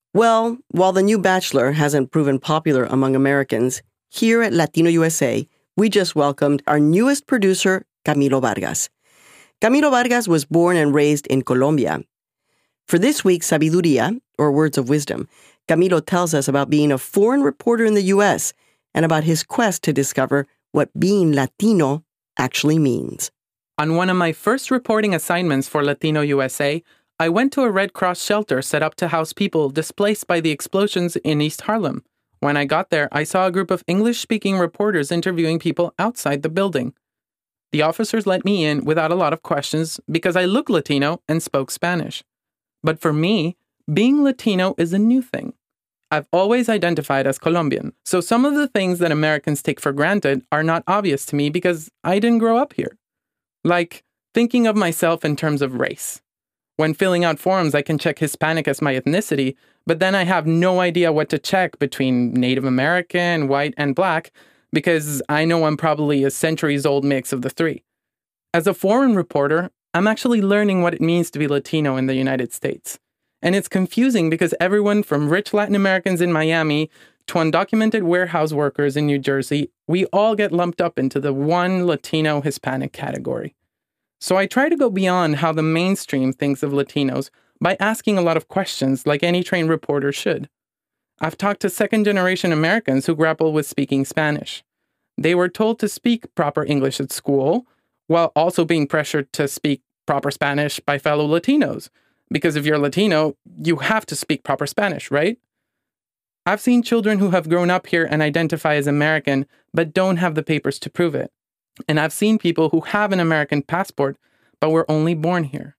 Well, while The New Bachelor hasn't proven popular among Americans, here at Latino USA, we just welcomed our newest producer, Camilo Vargas. Camilo Vargas was born and raised in Colombia. For this week's Sabiduría, or Words of Wisdom, Camilo tells us about being a foreign reporter in the U.S. and about his quest to discover what being Latino actually means. On one of my first reporting assignments for Latino USA, I went to a Red Cross shelter set up to house people displaced by the explosions in East Harlem. When I got there, I saw a group of English-speaking reporters interviewing people outside the building. The officers let me in without a lot of questions because I looked Latino and spoke Spanish. But for me, being Latino is a new thing. I've always identified as Colombian, so some of the things that Americans take for granted are not obvious to me because I didn't grow up here. Like thinking of myself in terms of race. When filling out forms, I can check Hispanic as my ethnicity, but then I have no idea what to check between Native American, white, and black, because I know I'm probably a centuries-old mix of the three. As a foreign reporter, I'm actually learning what it means to be Latino in the United States. And it's confusing because everyone from rich Latin Americans in Miami to undocumented warehouse workers in New Jersey, we all get lumped up into the one Latino Hispanic category. So I try to go beyond how the mainstream thinks of Latinos by asking a lot of questions like any trained reporter should. I've talked to second-generation Americans who grapple with speaking Spanish. They were told to speak proper English at school, while also being pressured to speak proper Spanish by fellow Latinos. Because if you're Latino, you have to speak proper Spanish, right? I've seen children who have grown up here and identify as American, but don't have the papers to prove it. And I've seen people who have an American passport, but were only born here.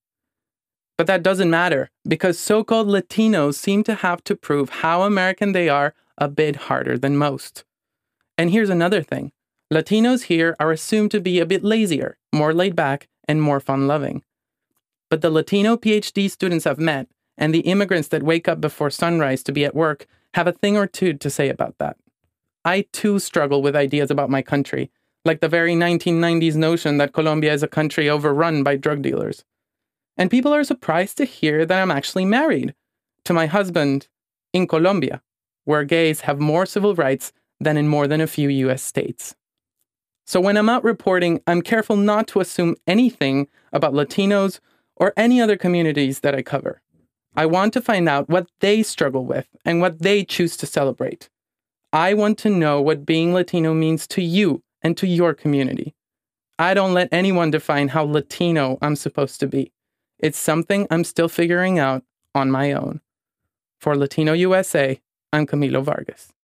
But that doesn't matter, because so-called Latinos seem to have to prove how American they are a bit harder than most. And here's another thing. Latinos here are assumed to be a bit lazier, more laid back, and more fun-loving. But the Latino PhD students I've met, and the immigrants that wake up before sunrise to be at work, have a thing or two to say about that. I too struggle with ideas about my country, like the very 1990s notion that Colombia is a country overrun by drug dealers. And people are surprised to hear that I'm actually married to my husband in Colombia, where gays have more civil rights than in more than a few US states. So when I'm out reporting, I'm careful not to assume anything about Latinos or any other communities that I cover. I want to find out what they struggle with and what they choose to celebrate. I want to know what being Latino means to you and to your community. I don't let anyone define how Latino I'm supposed to be. It's something I'm still figuring out on my own. For Latino USA, I'm Camilo Vargas.